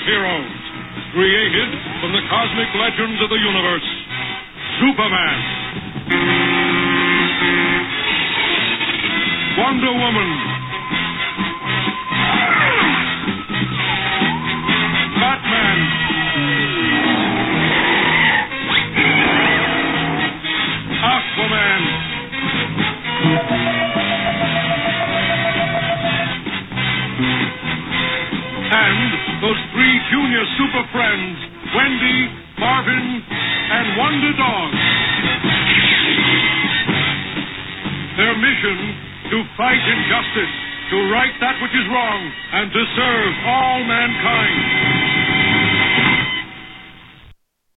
heroes, created from the cosmic legends of the universe. Superman, Wonder Woman, Batman, Aquaman, and those three junior super friends, Wendy, Marvin, and Wonder Dog. Their mission, to fight injustice, to right that which is wrong, and to serve all mankind.